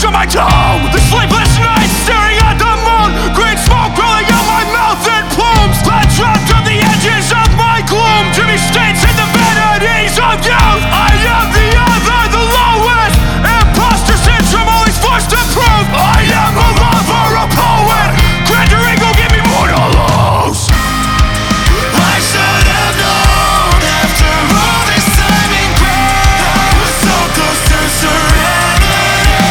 of my tongue. The sleepless nights staring at the moon, green smoke rolling out my mouth in plumes. Glad trapped on the edges of my gloom, to be states in the vanities of youth. I am the other, the lowest. Imposter syndrome, always forced to prove I am a lover, a poet. Grander ego, give me more to lose. I should have known after all this time in grey, I was so close to serenity.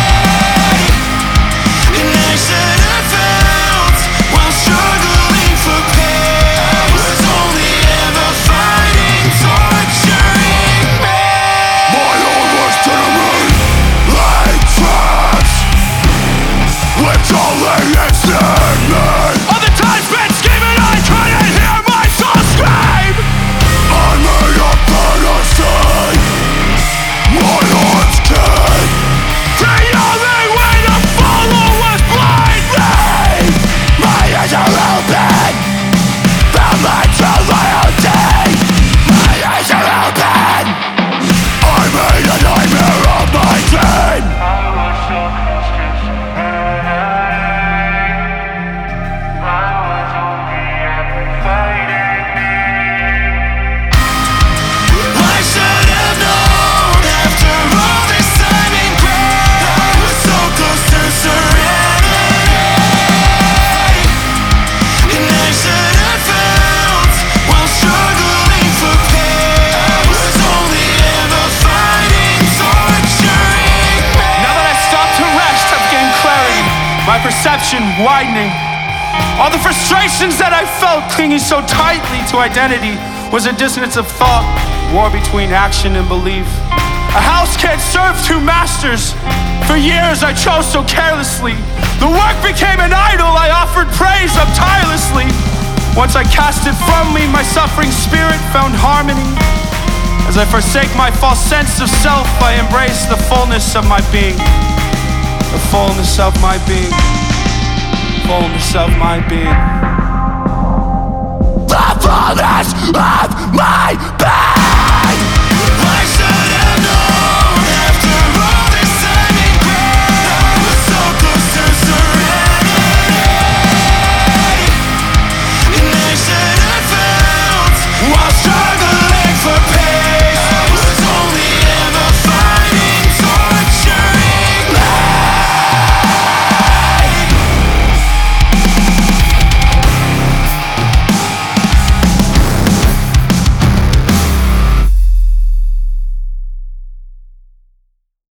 And I should have felt while struggling for pay, I was only ever fighting, torturing me. My own worst enemy, like traps, which only instant me. Other times been scheming, I couldn't hear my soul scream. I made a fantasy, my heart's key. The only way to follow was blindly. My eyes are open, found my true loyalty. My eyes are open, I made a nightmare of my dream. I was so close to serenity. I was only ever fighting me. I should have known after all this time in grey, I was so close to serenity. And I should have felt while struggling for pay, I was only ever fighting, torturing me. Now that I stopped to rest, I've gained clarity, my perception widening. All the frustrations that I felt clinging so tightly to identity was a dissonance of thought, war between action and belief. A house can't serve two masters. For years I chose so carelessly. The work became an idol, I offered praise up tirelessly. Once I cast it from me, my suffering spirit found harmony. As I forsake my false sense of self, I embrace the fullness of my being. The fullness of my being. Fullness of my being.